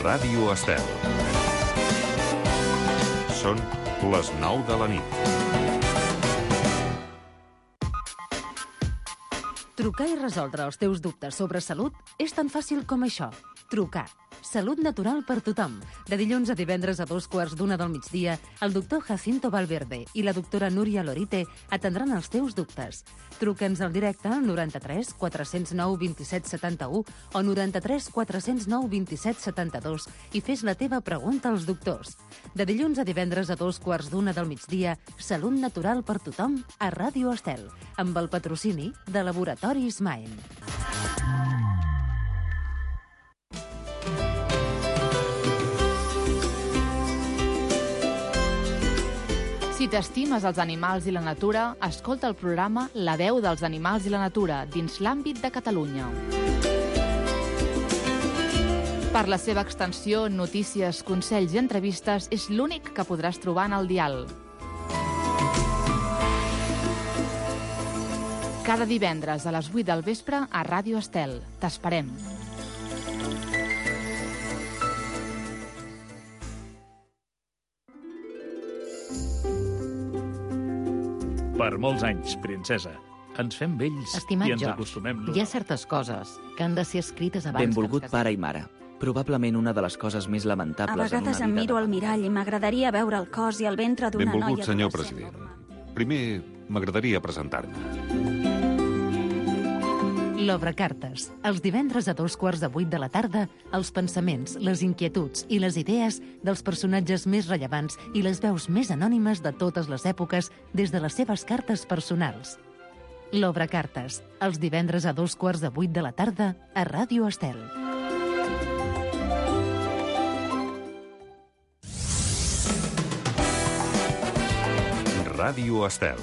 Ràdio Estel. Són les 9 de la nit. Trucar i resoldre els teus dubtes sobre salut és tan fàcil com això. Trucar. Salut natural per tothom. De dilluns a divendres a 2:15 del migdia, el doctor Jacinto Valverde i la doctora Núria Lorite atendran els teus dubtes. Truca'ns al directe al 93 409 27 71 o 93 409 27 72 i fes la teva pregunta als doctors. De dilluns a divendres a 2:15 del migdia, Salut natural per tothom a Ràdio Estel, amb el patrocini de Laboratoris Maen. Si t'estimes els animals i la natura, escolta el programa La veu dels animals i la natura dins l'àmbit de Catalunya. Per la seva extensió, notícies, consells i entrevistes és l'únic que podràs trobar en el dial. Cada divendres a les 8 del vespre a Ràdio Estel. T'esperem. Per molts anys, princesa. Ens fem vells Estimat i ens George, acostumem. hi ha certes coses que han de ser escrites abans Benvolgut que ens pare i mare. Probablement una de les coses més A lamentables vegades en em una miro vida. al mirall i m'agradaria veure el cos i el ventre d'una noia Benvolgut, senyor adolescent president. normal. Primer, m'agradaria presentar-me. L'Obrecartes. Els divendres a 7:15 de la tarda, els pensaments, les inquietuds i les idees dels personatges més rellevants i les veus més anònimes de totes les èpoques des de les seves cartes personals. L'Obrecartes. Els divendres a 7:15 de la tarda a Ràdio Estel. Ràdio Estel.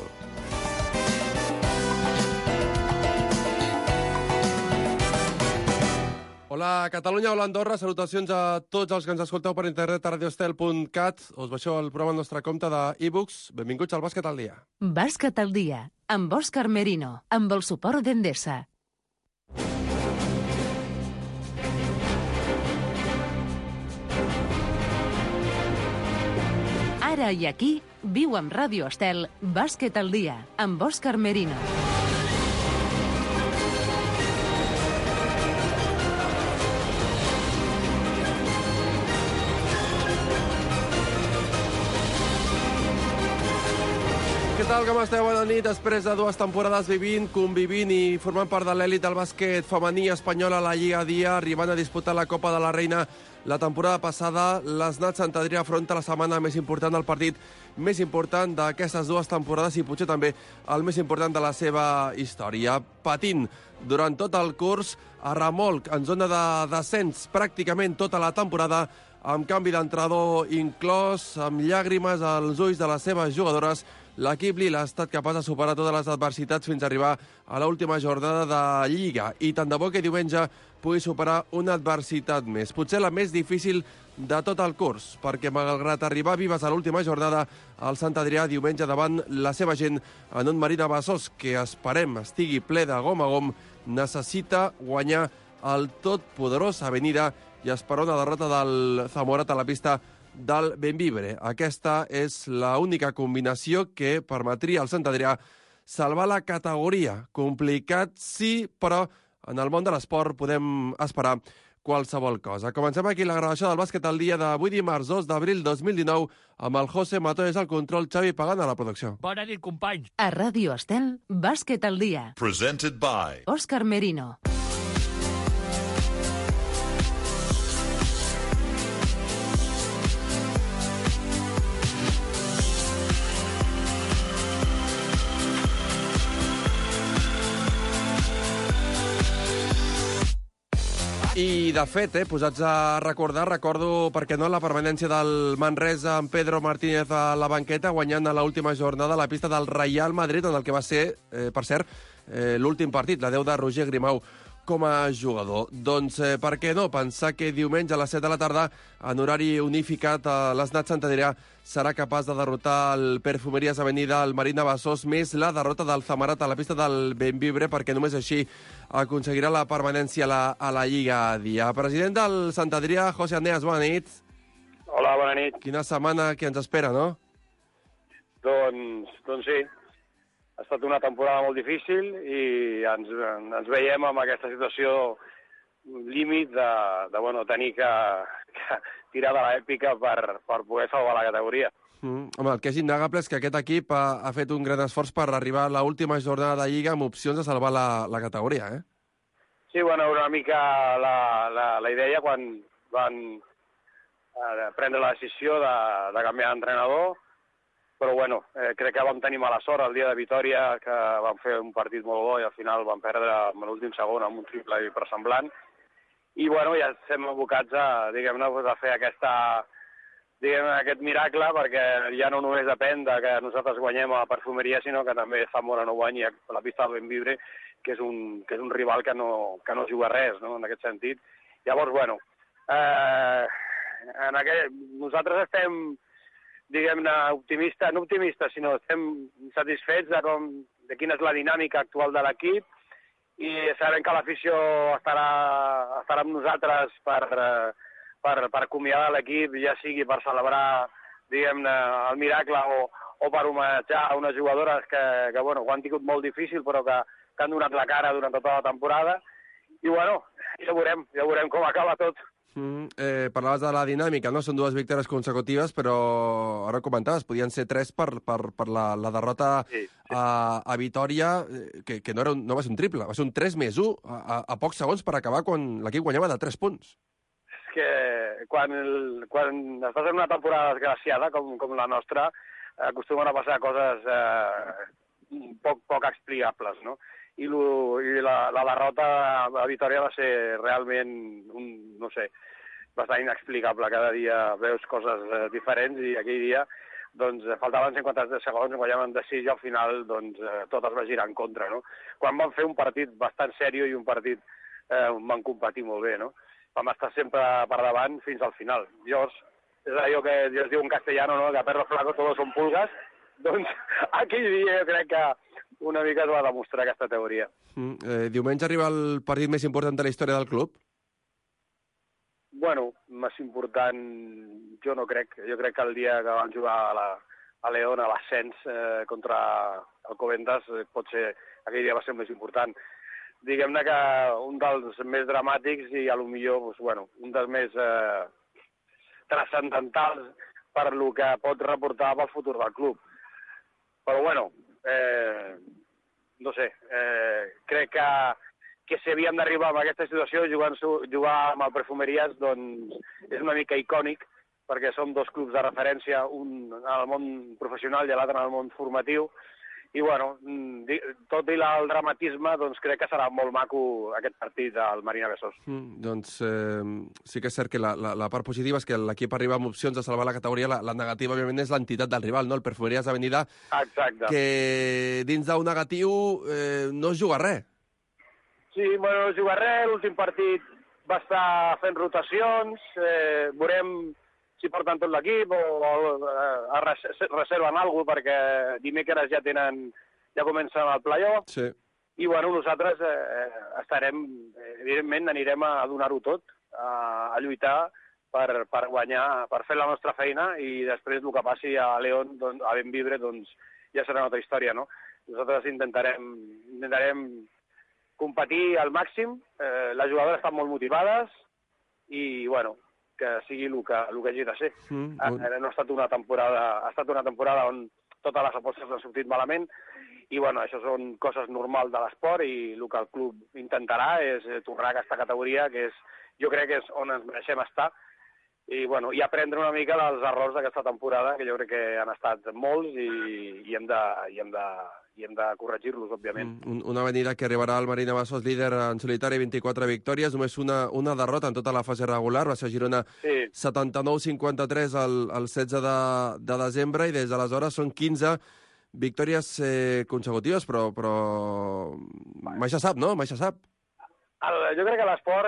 Hola Catalunya, hola Andorra, salutacions a tots els que ens escolteu per internet a radioestel.cat. Us baixeu el programa al nostre compte d'e-books. Benvinguts al Bàsquet al dia. Bàsquet al dia, amb Òscar Merino, amb el suport d'Endesa. Ara i aquí, viu amb Ràdio Estel, Bàsquet al dia, amb Òscar Merino. Què tal, com esteu? Bona nit. Després de 2 temporades vivint, convivint i formant part de l'èlit del bàsquet femení espanyol a la Lliga Dia, arribant a disputar la Copa de la Reina la temporada passada, l'Snat Sant Adrià afronta la setmana més important, el partit més important d'aquestes 2 temporades i potser també el més important de la seva història. Patint durant tot el curs, a remolc, en zona de descens pràcticament tota la temporada, amb canvi d'entrenador inclòs, amb llàgrimes als ulls de les seves jugadores, l'equip Lila ha estat capaç de superar totes les adversitats fins a arribar a l'última jornada de Lliga. I tant de bo que diumenge pugui superar una adversitat més. Potser la més difícil de tot el curs, perquè malgrat arribar vives a l'última jornada, el Sant Adrià diumenge davant la seva gent en un Marina Besòs que esperem estigui ple de gom a gom, necessita guanyar el totpoderós Avenida i esperar una derrota del Zamorat a la pista del Bembibre. Aquesta és l'única combinació que permetria al Sant Adrià salvar la categoria. Complicat, sí, però en el món de l'esport podem esperar qualsevol cosa. Comencem aquí la gravació del Bàsquet al dia d'avui dimarts 2 d'abril 2019 amb el José Matoes al control, Xavi Pagant a la producció. Bona nit, companys. A Ràdio Estel, Bàsquet al dia. Presented by Òscar Merino. I, de fet, posats a recordo, per què no, la permanència del Manresa amb Pedro Martínez a la banqueta, guanyant a l'última jornada a la pista del Real Madrid, en el que va ser, per cert, l'últim partit, la 10 de Roger Grimau com a jugador. Doncs, per què no? Pensar que diumenge a les 7 de la tarda, en horari unificat, l'Snat Sant Adrià serà capaç de derrotar el Perfumerías Avenida, el Marina Bassós, més la derrota del Zamarat a la pista del Benvibre, perquè només així aconseguirà la permanència a la Lliga Dia. President del Sant Adrià, José Andeas, bona nit. Hola, bona nit. Quina setmana que ens espera, no? Doncs sí. Ha estat una temporada molt difícil i ens veiem amb aquesta situació límit de tenir que tirar de l'èpica per poder salvar la categoria. Home, el que és innegable és que aquest equip ha fet un gran esforç per arribar a l'última jornada de Lliga amb opcions de salvar la categoria, eh? Sí, una mica la idea quan van prendre la decisió de canviar d'entrenador, però crec que vam tenir mala sort el dia de Vitòria, que vam fer un partit molt bo i al final vam perdre en l'últim segon amb un triple hipersemblant. I ja estem abocats a fer aquest miracle, perquè ja no només depèn de que nosaltres guanyem a la Perfumeria, sinó que també Zamora no guanyi a la pista del Benvibre, que és un rival que no juga res, no?, en aquest sentit. Llavors, nosaltres estem optimistes, no optimistes, sinó estem satisfets de quina és la dinàmica actual de l'equip i sabem que l'afició estarà amb nosaltres per acomiadar l'equip, ja sigui per celebrar el miracle o per homenatjar unes jugadores que ho han tingut molt difícil però que han donat la cara durant tota la temporada i ja veurem com acaba tot. Parlaves de la dinàmica, no? Són 2 victòries consecutives, però ara comentaves, podien ser 3 per la derrota a Vitòria, que no va ser un triple, va ser un 3+1 a pocs segons per acabar quan l'equip guanyava de 3 punts. És que quan estàs en una temporada desgraciada com la nostra, acostumen a passar coses poc explicables, no? I la derrota a Vitòria va ser realment, bastant inexplicable. Cada dia veus coses diferents i aquell dia faltaven 53 segons, guanyaven de 6 i al final tot es va girar en contra, no? Quan vam fer un partit bastant seriós i un partit van competir molt bé, no? Vam estar sempre per davant fins al final. Llavors, és allò que es diu en castellano, no?, que a perro flaco todos son pulgas. Doncs aquell dia jo crec que una mica es va demostrar aquesta teoria. Diumenge arriba el partit més important de la història del club? Més important jo no crec. Jo crec que el dia que van jugar a León, a l'ascens contra el Coventas, aquell dia va ser més important. Diguem-ne que un dels més dramàtics i potser un dels més transcendentals per lo que pot reportar pel futur del club. Però crec que si havíem d'arribar a aquesta situació, jugar amb el Perfumerías, és una mica icònic, perquè som 2 clubs de referència, un en el món professional i l'altre en el món formatiu, i tot i el dramatisme, crec que serà molt maco aquest partit al Marina Bassós. Sí que és cert que la part positiva és que l'equip arriba amb opcions de salvar la categoria, la negativa, òbviament, és l'entitat del rival, no? El Perfumerías Avenida, que dins d'un negatiu no es juga res. Sí, no es juga res, l'últim partit va estar fent rotacions, veurem si porten tot l'equip o reserven alguna cosa, perquè dimecres ja comencen el playoff. Sí. I nosaltres evidentment anirem a donar-ho tot, a lluitar per guanyar, per fer la nostra feina i després el que passi a León, a Benvibre, ja serà una altra història, no? Nosaltres intentarem competir al màxim, les jugadores estan molt motivades i, que sigui el que hagi de ser. No ha estat una temporada on totes les apostes han sortit malament i, això són coses normals de l'esport i el que el club intentarà és tornar a aquesta categoria, que jo crec que és on ens mereixem estar i aprendre una mica dels errors d'aquesta temporada, que jo crec que han estat molts i hem de corregir-los, òbviament. Una Avenida que arribarà al Marina Bassós líder en solitari, 24 victòries, només una derrota en tota la fase regular, va ser Girona 79-53 el 16 de desembre, i des d'aleshores són 15 victòries consecutives, però mai se sap, no? Mai se sap. Jo crec que a l'esport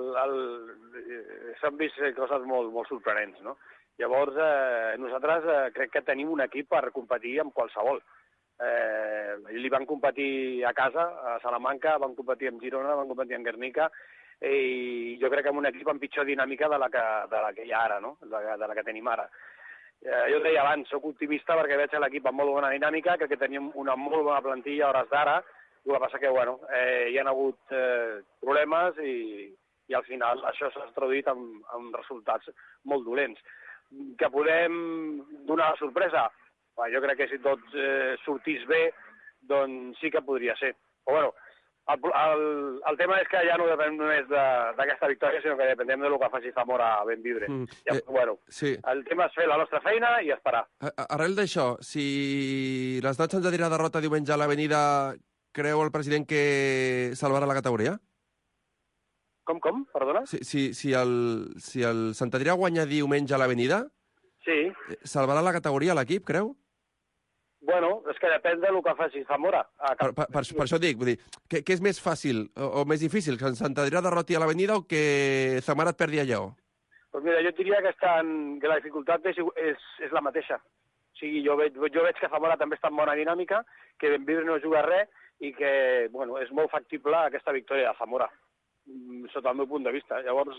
s'han vist coses molt sorprenents, no? Llavors, nosaltres crec que tenim un equip per competir amb qualsevol. Li van competir a casa, a Salamanca, van competir amb Girona, van competir amb Guernica, i jo crec que amb un equip amb pitjor dinàmica de la que hi ha ara, no? De la que tenim ara. Jo et deia abans, soc optimista perquè veig l'equip amb molt bona dinàmica, crec que tenim una molt bona plantilla a hores d'ara. El que passa que, hi ha hagut problemes i al final això s'ha traduït en resultats molt dolents. Que podem donar la sorpresa? Jo crec que si tot sortís bé, doncs sí que podria ser. Però, el tema és que ja no depèn només d'aquesta victòria, sinó que dependem del que faci Zamora a Bentvibre. Sí. El tema és fer la nostra feina i esperar. Arrel d'això, si l'Estat Sant Adrià derrota diumenge a l'Avenida, creu el president que salvarà la categoria? Com? Perdona? Si el Sant Adrià guanya diumenge a l'Avenida, sí. Salvarà la categoria l'equip, creu? És que depèn del que faci Zamora. Per això dic, vull dir, què és més fàcil o més difícil, que Sant Adrià derroti a l'Avenida o que Zamora et perdi a Lleó? Doncs mira, jo diria que la dificultat és la mateixa. O sigui, jo veig que Zamora també està en bona dinàmica, que Bentvibre no juga res i que, és molt factible aquesta victòria de Zamora, sota el meu punt de vista. Llavors,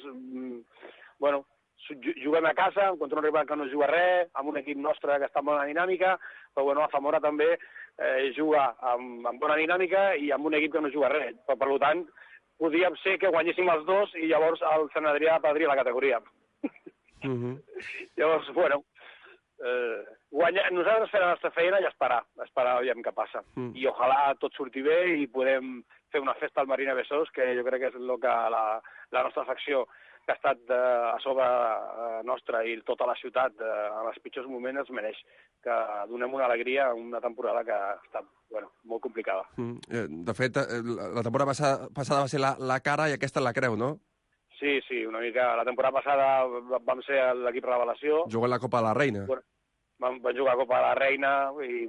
juguem a casa contra un rival que no juga res, amb un equip nostre que està en bona dinàmica, però a Zamora també juga amb bona dinàmica i amb un equip que no juga res. Per tant, podríem ser que guanyéssim els dos i llavors el Sant Adrià perdria la categoria. Llavors, nosaltres fer la nostra feina i esperar aviam què passa. I ojalà tot surti bé i podem fer una festa al Marina Besòs, que jo crec que és el que la nostra facció, que ha estat a sobre nostra i tota la ciutat en els pitjors moments, es mereix que donem una alegria a una temporada que ha estat molt complicada. De fet, la temporada passada va ser la cara i aquesta la creu, no? Sí, una mica. La temporada passada vam ser l'equip revelació. Jugant la Copa de la Reina. Vam jugar a Copa de la Reina i,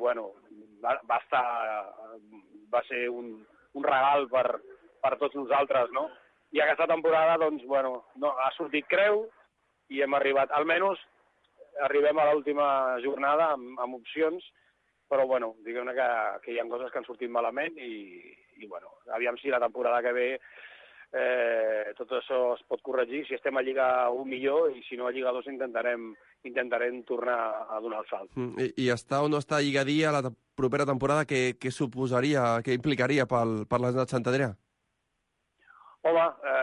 va ser un regal per tots nosaltres, no? I aquesta temporada, ha sortit creu i hem arribat, almenys arribem a l'última jornada amb opcions, però, diguem-ne que hi ha coses que han sortit malament i aviam si la temporada que ve tot això es pot corregir. Si estem a Lliga 1 millor i si no a Lliga 2 intentarem tornar a donar el salt. I estar o no estar a Lliga D a la propera temporada, què suposaria, què implicaria per l'Estat Sant Adrià? Home,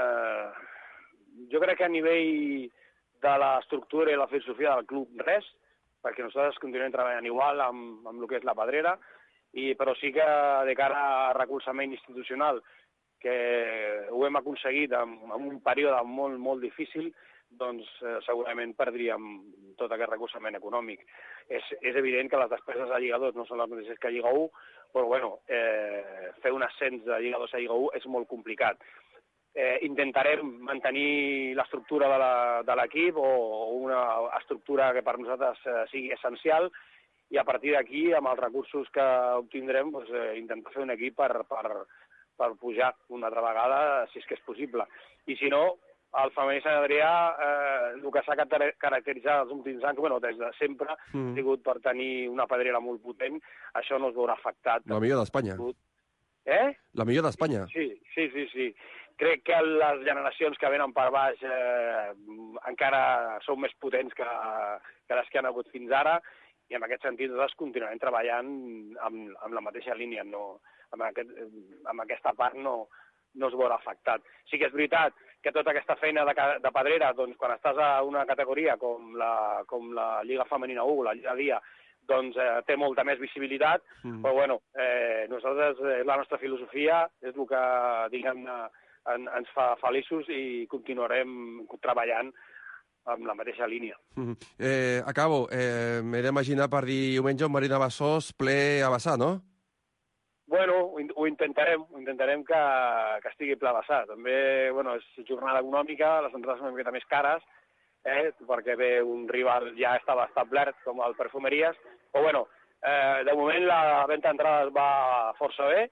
jo crec que a nivell de l'estructura i la filosofia del club res, perquè nosaltres continuem treballant igual amb el que és la Pedrera, però sí que de cara a recolzament institucional, que ho hem aconseguit en un període molt, molt difícil, doncs segurament perdríem tot aquest recolzament econòmic. És evident que les despeses a Lliga 2 no són les mateixes que a Lliga 1, però fer un ascens de Lliga 2 a Lliga 1 és molt complicat. Intentarem mantenir l'estructura de l'equip o una estructura que per nosaltres sigui essencial i a partir d'aquí, amb els recursos que obtindrem, intentar fer un equip per pujar una altra vegada, si és que és possible. I si no, el femení Sant Adrià, el que s'ha caracteritzat els últims anys, des de sempre, ha sigut per tenir una pedrera molt potent, això no es veurà afectat. La millor d'Espanya. La millor d'Espanya. Sí. Crec que les generacions que venen per baix encara són més potents que les que han hagut fins ara i en aquest sentit nosaltres continuarem treballant amb la mateixa línia. Amb aquesta part no es veurà afectat. Sí que és veritat que tota aquesta feina de pedrera, doncs, quan estàs a una categoria com la Lliga Femenina 1, la Lliga Dia, doncs té molta més visibilitat, però nosaltres, la nostra filosofia és el que, diguem-ne, ens fa feliços i continuarem treballant amb la mateixa línia. Acabo. M'he d'imaginar per diumenge un Marina Besòs ple a vessar, no? Ho intentarem que estigui ple a vessar. També, és jornada econòmica, les entrades són una miqueta més cares, perquè ve un rival ja estava establert, com el Perfumeries, però de moment la venda d'entrades va força bé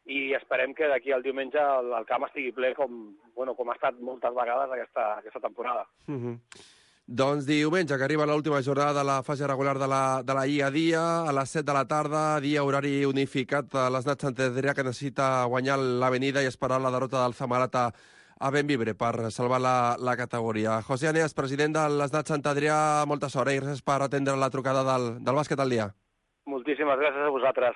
i esperem que d'aquí al diumenge el camp estigui ple com ha estat moltes vegades aquesta temporada. Doncs diumenge, que arriba l'última jornada de la fase regular de la Lliga dia, a les 7 de la tarda, dia horari unificat a l'Snat Sant Adrià, que necessita guanyar l'Avenida i esperar la derrota del Zamalata a Benvibre per salvar la categoria. José Aneas, president de l'Snat Sant Adrià, molta sort i gràcies per atendre la trucada del bàsquet al dia. Moltíssimes gràcies a vosaltres.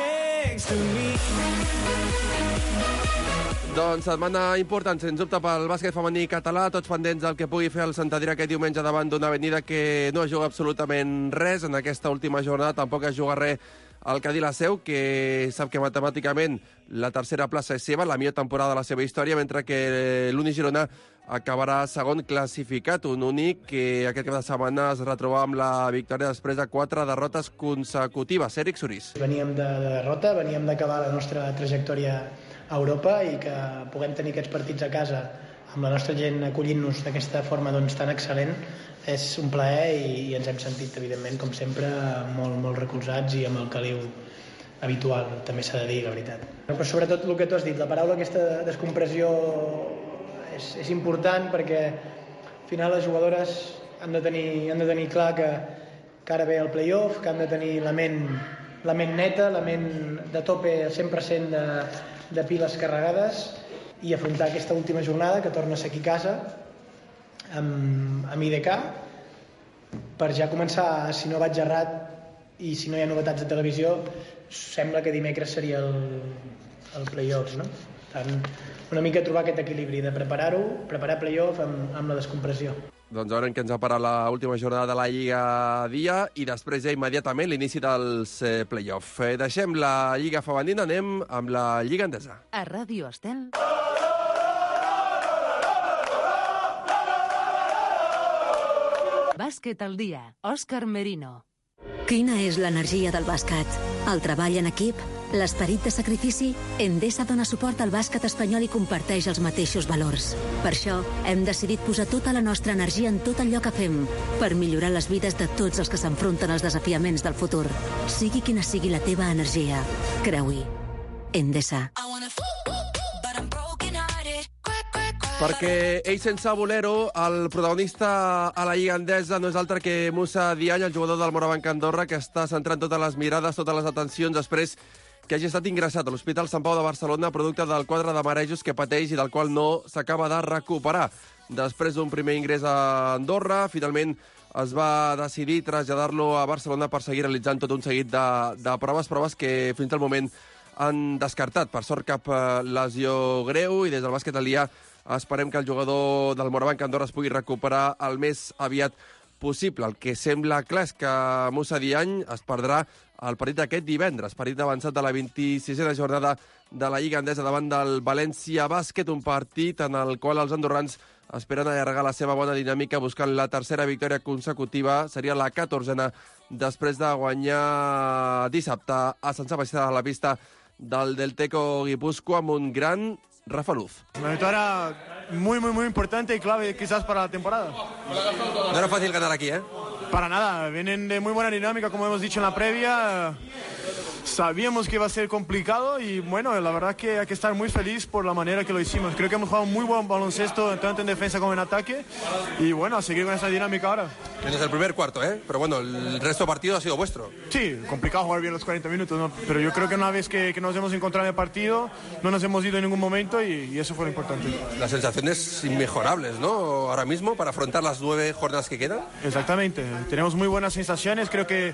Doncs setmana important, sens dubte, pel bàsquet femení català, tots pendents del que pugui fer el Sant Adrià aquest diumenge davant d'una Avenida que no juga absolutament res en aquesta última jornada, tampoc es juga res al Cadí la Seu, que sap que matemàticament la tercera plaça és seva, la millor temporada de la seva història, mentre que l'Uni Girona acabarà segon classificat, un únic que aquest cap de setmana es retroba amb la victòria després de 4 derrotes consecutives. Eric Sorís. Veníem de derrota, veníem d'acabar la nostra trajectòria a Europa i que puguem tenir aquests partits a casa amb la nostra gent acollint-nos d'aquesta forma tan excel·lent és un plaer i ens hem sentit, evidentment, com sempre, molt recolzats i amb el caliu habitual, també s'ha de dir, la veritat. Però sobretot el que tu has dit, la paraula aquesta descompressió és important perquè al final les jugadores han de tenir clar que ara ve el play-off, que han de tenir la ment neta, la ment de tope al 100% de piles carregades i afrontar aquesta última jornada que torna a ser aquí a casa amb IDK per ja començar, si no vaig errat i si no hi ha novetats de televisió, sembla que dimecres seria el play-off, no? Tant, una mica trobar aquest equilibri de preparar play-off amb la descompressió. Doncs veurem que ens ha parat l'última jornada de la Lliga dia i després ja immediatament l'inici dels play-off. Deixem la Lliga femenina, anem amb la Lliga Endesa. A Ràdio Estel... Bàsquet al dia. Òscar Merino. Quina és l'energia del bàsquet? El treball en equip? L'esperit de sacrifici? Endesa dona suport al bàsquet espanyol i comparteix els mateixos valors. Per això, hem decidit posar tota la nostra energia en tot allò que fem, per millorar les vides de tots els que s'enfronten als desafiaments del futur. Sigui quina sigui la teva energia, creu-hi. Endesa. Perquè ell sense voler-ho, el protagonista a la Lliga Endesa no és altre que Moussa Diagne, el jugador del Morabanc Andorra, que està centrant totes les mirades, totes les atencions, després que hagi estat ingressat a l'Hospital Sant Pau de Barcelona, producte del quadre de marejos que pateix i del qual no s'acaba de recuperar. Després d'un primer ingrés a Andorra, finalment es va decidir traslladar-lo a Barcelona per seguir realitzant tot un seguit de proves que fins al moment han descartat. Per sort, cap lesió greu, i des del bàsquet al dia esperem que el jugador del Morabanc Andorra es pugui recuperar el més aviat possible. El que sembla clar és que Moussa Diagne es perdrà el partit d'aquest divendres, partit avançat de la 26a jornada de la Lliga Endesa davant del València Bàsquet, un partit en el qual els andorrans esperen allargar la seva bona dinàmica buscant la tercera victòria consecutiva. Seria la 14a després de guanyar dissabte a Sant Sebastià de la pista del Delteco Guipúzcoa amb un gran Rafa Luz. Una victoria muy importante y clave quizás para la temporada. No era fácil ganar aquí, ¿eh? Para nada, vienen de muy buena dinámica, como hemos dicho en la previa. Sabíamos que iba a ser complicado y bueno, la verdad que hay que estar muy feliz por la manera que lo hicimos. Creo que hemos jugado muy buen baloncesto, tanto en defensa como en ataque. Y bueno, a seguir con esa dinámica ahora. Tienes el primer cuarto, ¿eh? Pero bueno, el resto del partido ha sido vuestro. Sí, complicado jugar bien los 40 minutos, ¿no? Pero yo creo que una vez que nos hemos encontrado en el partido, no nos hemos ido en ningún momento y eso fue lo importante. Las sensaciones inmejorables, ¿no? Ahora mismo, para afrontar las 9 jornadas que quedan. Exactamente, tenemos muy buenas sensaciones. Creo que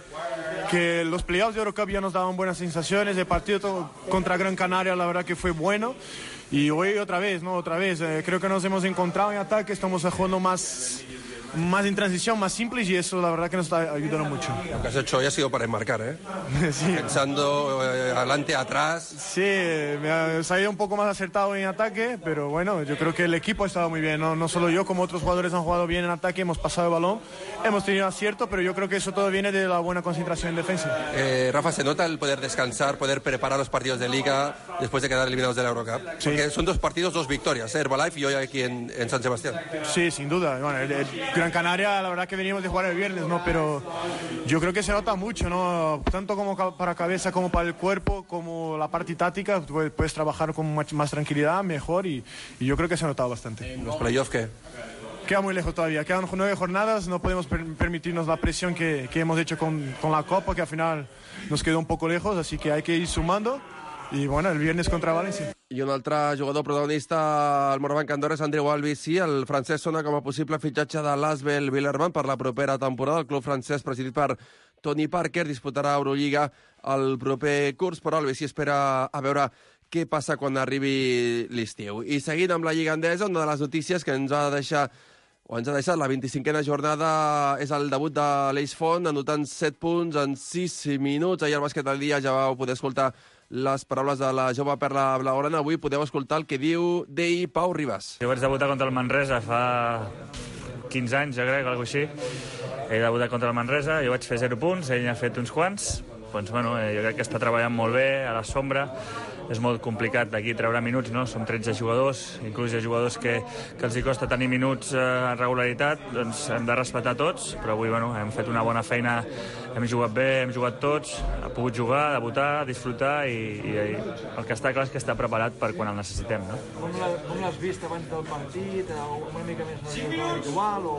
los playoffs de Eurocup ya nos daban buenas sensaciones. El partido contra Gran Canaria, la verdad que fue bueno. Y hoy otra vez, ¿no? Creo que nos hemos encontrado en ataque, estamos jugando más en transición, más simples, y eso la verdad que nos está ayudando mucho. Lo que has hecho hoy ha sido para enmarcar, ¿eh? Sí. Pensando adelante, atrás. Sí, me ha salido un poco más acertado en ataque, pero bueno, yo creo que el equipo ha estado muy bien, no solo yo, como otros jugadores han jugado bien en ataque, hemos pasado el balón, hemos tenido acierto, pero yo creo que eso todo viene de la buena concentración en defensa. Rafa, ¿se nota el poder descansar, poder preparar los partidos de Liga después de quedar eliminados de la Eurocup? Sí. Porque son 2 partidos, 2 victorias, Herbalife y hoy aquí en San Sebastián. Sí, sin duda. Bueno, Gran Canaria, la verdad que venimos de jugar el viernes, ¿no? Pero yo creo que se nota mucho, ¿no? Tanto como para cabeza como para el cuerpo, como la parte táctica, puedes trabajar con más tranquilidad, mejor, y yo creo que se ha notado bastante. ¿Los playoffs qué? Queda muy lejos todavía, quedan 9 jornadas, no podemos permitirnos la presión que hemos hecho con la Copa, que al final nos quedó un poco lejos, así que hay que ir sumando, i bueno, el viernes contra València. I un altre jugador protagonista al Morabanc Andorra és Andreu Albici. El francès sona com a possible fitxatge de l'Asvel Villerman per la propera temporada. El club francès, presidit per Tony Parker, disputarà Eurolliga el proper curs, però Albici espera a veure què passa quan arribi l'estiu. I seguint amb la Lliga Endesa, una de les notícies que ens ha deixat la 25a jornada és el debut de l'Eix Font, anotant 7 punts en 6 minuts. Ahir al Bàsquet al Dia ja vau poder escoltar les paraules de la jove perla blaugrana. Avui podeu escoltar el que diu d'ell Pau Ribas. Jo vaig debutar contra el Manresa fa 15 anys, jo crec, alguna cosa així. He debutat contra el Manresa, jo vaig fer 0 punts, ell n'ha fet uns quants. Doncs, bueno, jo crec que està treballant molt bé a la sombra. És molt complicat d'aquí treure minuts, no? Som 13 jugadors, inclús hi ha jugadors que els hi costa tenir minuts en regularitat, doncs hem de respectar tots, però avui, bueno, hem fet una bona feina, hem jugat bé, hem jugat tots, ha pogut jugar, debutar, disfrutar, i el que està clar és que està preparat per quan el necessitem, no? Com l'has vist abans del partit? Una mica més igual?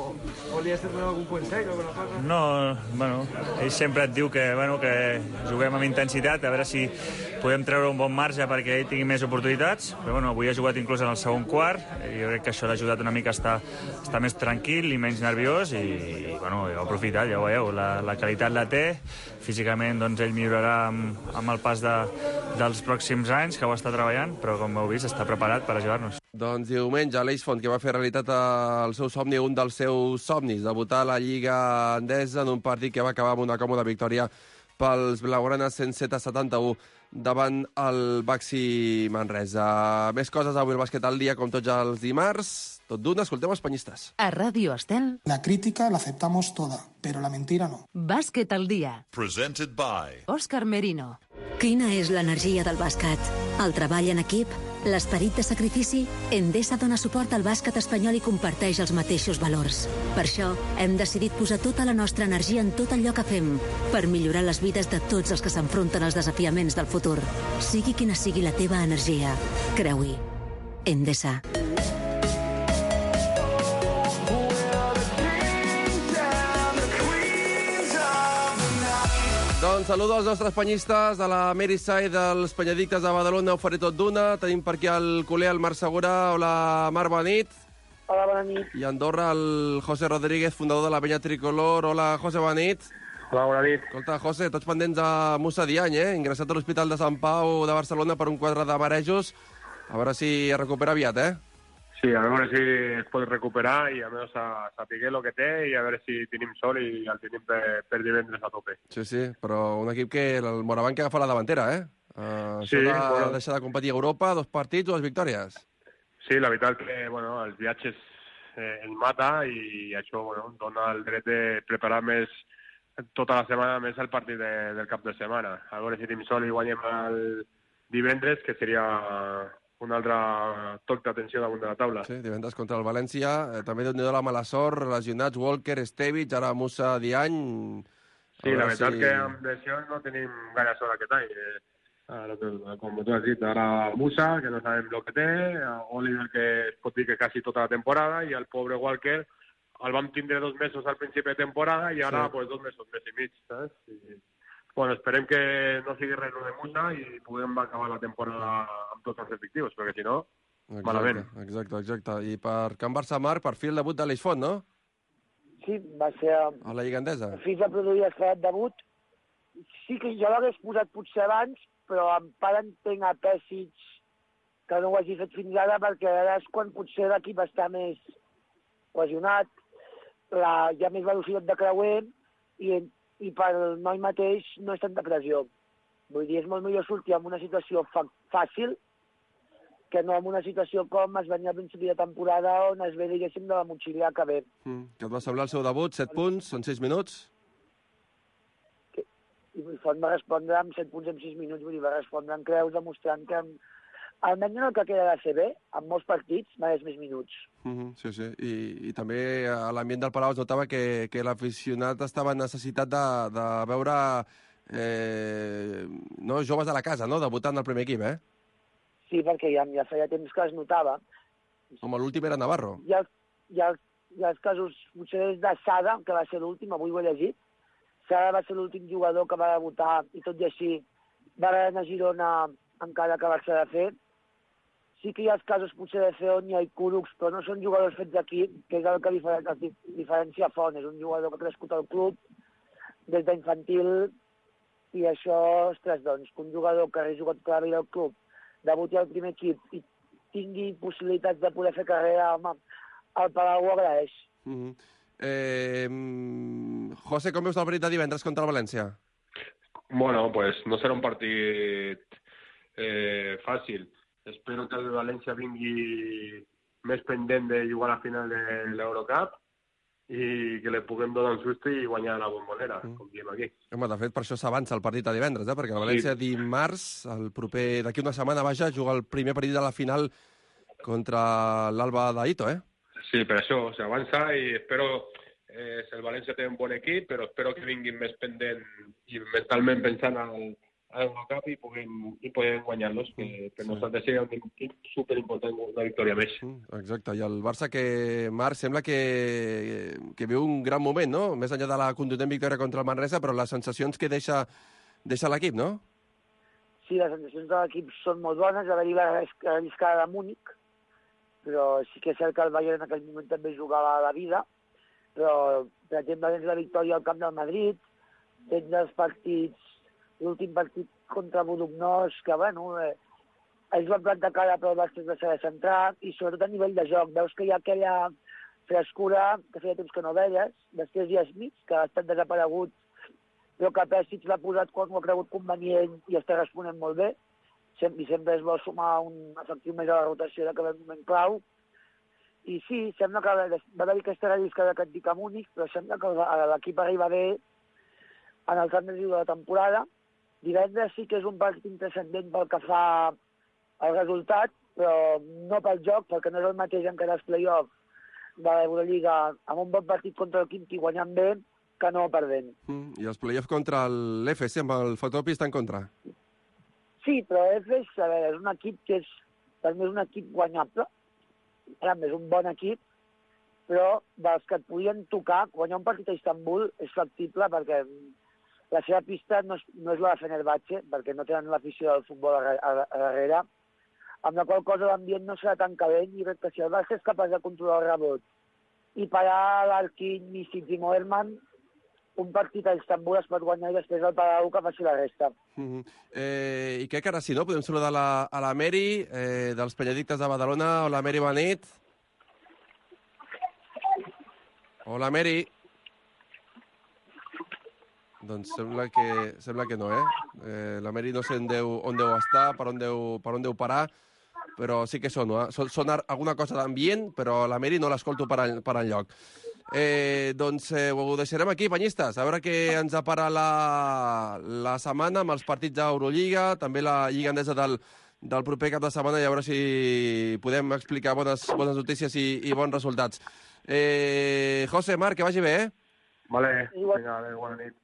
O li has de donar algun consell o alguna cosa? No, bueno, ell sempre et diu que juguem amb intensitat, a veure si podem treure un bon marge perquè ell tingui més oportunitats, però bueno, avui ha jugat inclús en el segon quart, i jo crec que això l'ha ajudat una mica a estar més tranquil i menys nerviós, i bueno, ho ha aprofitat, ja ho veieu, la qualitat la té, físicament doncs ell millorarà amb el pas dels pròxims anys, que ho està treballant, però com heu vist està preparat per ajudar-nos. Doncs diumenge l'Eix Font, que va fer realitat el seu somni, un dels seus somnis, debutar a la Lliga Endesa en un partit que va acabar amb una còmoda victòria pels blaugranes 107-71 davant el Baxi Manresa. Més coses avui al Bàsquet al Dia, com tots els dimarts. Tot d'una, escoltem els penyistes. A Ràdio Estel. La crítica la aceptamos toda, pero la mentira no. Bàsquet al Dia. Presented by Òscar Merino. Quina és l'energia del bàsquet? El treball en equip? L'esperit de sacrifici? Endesa dona suport al bàsquet espanyol i comparteix els mateixos valors. Per això, hem decidit posar tota la nostra energia en tot allò que fem, per millorar les vides de tots els que s'enfronten als desafiaments del futur. Sigui quina sigui la teva energia, creu-hi. Endesa. Doncs saludo als nostres penyistes de la Meryside dels Penyedictes de Badalona, ho faré tot d'una. Tenim per aquí el culer, el Marc Segura. Hola, Marc, bona nit. Hola, bona nit. I a Andorra, el José Rodríguez, fundador de la Penya Tricolor. Hola, José, bona nit. Hola, bona nit. Escolta, José, tots pendents a Musa Diany, ingressat a l'Hospital de Sant Pau de Barcelona per un quadre de marejos. A veure si es recupera aviat, Sí, a veure si es pot recuperar i a més saber el que té i a veure si tenim sol i el tenim per divendres a tope. Sí, però un equip que el Morabanc que agafa la davantera, Sí, això de deixar de competir a Europa, 2 partits, 2 victòries. Sí, la veritat que els viatges ens mata i això dona el dret de preparar més tota la setmana més el partit del cap de setmana. A veure si tenim sol i guanyem el divendres, que seria un altre toc d'atenció damunt de la taula. Sí, divendres contra el València. També déu-n'hi-do la mala sort, lesionats Walker, Estevich, ara Musa Diany. Sí, la veritat que amb lesions no tenim gaire sort aquest any. Com tu has dit, ara Musa, que no sabem el que té, Oliver, que es pot dir que quasi tota la temporada, i el pobre Walker el vam tindre 2 mesos al principi de temporada i ara 2 mesos, mes i mig, saps? Bueno, esperem que no sigui res de Musa i puguem acabar la temporada amb tots els efectius, perquè si no, malament. Exacte. I per Can Barça, Marc, per fi el debut de l'Eix Font, no? Sí, va ser... A la Lliga Endesa. Fins a produir el debut. Sí que jo l'hagués posat potser abans, però em paren tenir a Pèssic que no ho hagi fet fins ara, perquè ara és quan potser l'equip està més cohesionat, hi ha més velocitat de creuer i per noi mateix no és tanta pressió. Vull dir, és molt millor sortir en una situació fàcil que no en una situació com es venia al principi de temporada on es ve, diguéssim, de la motxilla que ve. Què et va semblar el seu debut? 7 punts en 6 minuts? I Font va respondre amb 7 punts en 6 minuts, vull dir, va respondre en creus, demostrant que almenys en el que queda de CB, en molts partits, mereix més minuts. Sí, sí. I també a l'ambient del Palau es notava que l'aficionat estava necessitat de veure joves de la casa, no?, debutant al primer equip, eh? Sí, perquè ja feia temps que es notava. Home, l'últim era Navarro. Hi ha els casos, potser des de Sada, que va ser l'últim, avui ho he llegit. Sada va ser l'últim jugador que va debutar i tot i així va anar a Girona encara acabar-se de fer. Sí que hi ha els casos potser de Feonia i Kurucs, però no són jugadors fets aquí, que és el que diferencia Font. És un jugador que ha crescut al club des d'infantil i això, ostres, doncs, que un jugador que ha jugat tota la vida al club debuti al primer equip i tingui possibilitats de poder fer carrera al Palau ho agraeix. José, com veus el partit de divendres contra el València? Bueno, pues no serà un partit fàcil. Espero que el València vingui més pendent de jugar a la final de l'Eurocup i que li puguem donar un susto i guanyar la Bombonera, com diem aquí. Home, de fet, per això s'avança el partit a divendres, perquè el València dimarts, d'aquí una setmana, juga el primer partit de la final contra l'Alba d'Aito, eh? Sí, per això s'avança i espero... el València té un bon equip, però espero que vinguin més pendent i mentalment pensant al Eurocup i puguem guanyar-los, que per nosaltres seria un equip superimportant, una victòria més. Exacte, i el Barça que, Marc, sembla que viu un gran moment, no? Més enllà de la contundent victòria contra el Manresa, però les sensacions que deixa l'equip, no? Sí, les sensacions de l'equip són molt bones, haver-hi la lliscada de Múnich, però sí que és cert que el Bayern en aquell moment també jugava a la vida, però, per exemple, tens la victòria al camp del Madrid, tens els partits, l'últim partit contra Budugnós, que, bueno, ells van plantar cara, però el Barça es va saber centrar, i sobretot a nivell de joc. Veus que hi ha aquella frescura que feia temps que no veies, després hi ha Smith, que ha estat desaparegut, però que Pessic l'ha posat quan ho ha cregut convenient i està responent molt bé, i sempre es vol sumar un efectiu més a la rotació de cada moment clau. I sí, sembla que va haver aquesta relliscada que et dic a Múnich, però sembla que l'equip arriba bé en el tram de la temporada. Divendres sí que és un partit intrascendent pel que fa al resultat, però no pel joc, perquè no és el mateix encara els play-offs de l'Eurolliga amb un bon partit contra el Quinti guanyant bé que no perdent. I els play-offs contra l'FS amb el factor pista en contra? Sí, però l'FS, a veure, és un equip que per mi és un equip guanyable. És un bon equip, però dels que et podien tocar, guanyar un partit a Istanbul és factible perquè la seva pista no és la de Fenerbahçe, perquè no tenen l'afició del futbol a darrere, amb la qual cosa l'ambient no serà tan calent i crec que si el Barça és capaç de controlar el rebot i parar l'Arkin, Misic i Moerman, un partit a Istanbul es pot guanyar i després el Palau que faci la resta. I crec que ara sí, no? Podem saludar a la Meri, dels Penyedictes de Badalona. Hola, Meri, bona nit. Hola, Meri. Doncs sembla que no, eh? La Meri no sé on deu estar, per on deu parar, però sí que sona alguna cosa d'ambient, però la Meri no l'escolto per enlloc. Doncs ho deixarem aquí, penyistes, a veure què ens depara la setmana amb els partits d'Eurolliga, també la Lliga Endesa del proper cap de setmana, i a veure si podem explicar bones notícies i bons resultats. José, Marc, que vagi bé, eh? Vale, vinga, bona nit.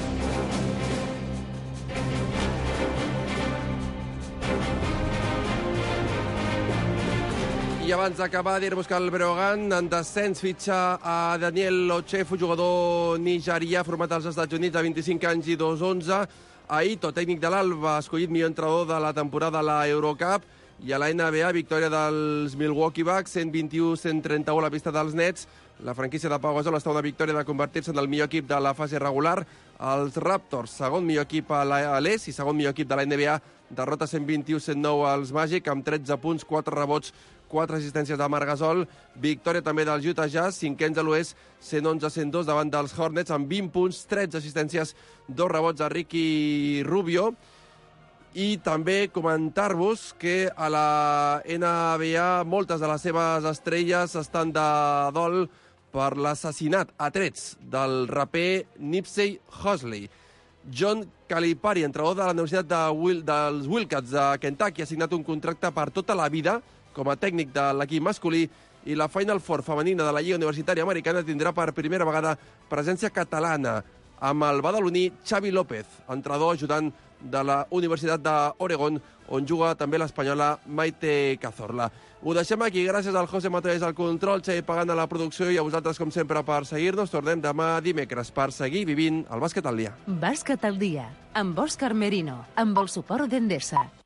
I abans d'acabar, dir-vos que el Breogán en descens fitxa a Daniel Ochefu, jugador nigerià format als Estats Units a 25 anys i 2-11. Aito, tècnic de l'Alba, escollit millor entrenador de la temporada a la Eurocup. I a la NBA, victòria dels Milwaukee Bucks, 121-131 a la pista dels Nets. La franquícia de Pau Gasol està una victòria de convertir-se en el millor equip de la fase regular. Els Raptors, segon millor equip a l'Est i segon millor equip de la NBA, derrota 121-109 als Magic, amb 13 punts, 4 rebots, 4 assistències de Marc Gasol. Victòria també dels Utah Jazz, cinquens a l'Oest, 111-102 davant dels Hornets, amb 20 punts, 13 assistències, 2 rebots a Ricky Rubio. I també comentar-vos que a la NBA moltes de les seves estrelles estan de dol per l'assassinat a trets del raper Nipsey Hussle. John Calipari, entrenador de la Universitat dels Wildcats de Kentucky, ha signat un contracte per tota la vida com a tècnic de l'equip masculí i la Final Four femenina de la Lliga Universitària Americana tindrà per primera vegada presència catalana amb el badaloní Xavi López, entrenador ajudant de la Universitat d'Oregon, on juga també l'espanyola Maite Cazorla. Ho deixem aquí, gràcies al José Matallés al control, Xavi Pagant a la producció i a vosaltres, com sempre, per seguir-nos. Tornem demà dimecres per seguir vivint el bàsquet al dia. Bàsquet al dia, amb Òscar Merino, amb el suport d'Endesa.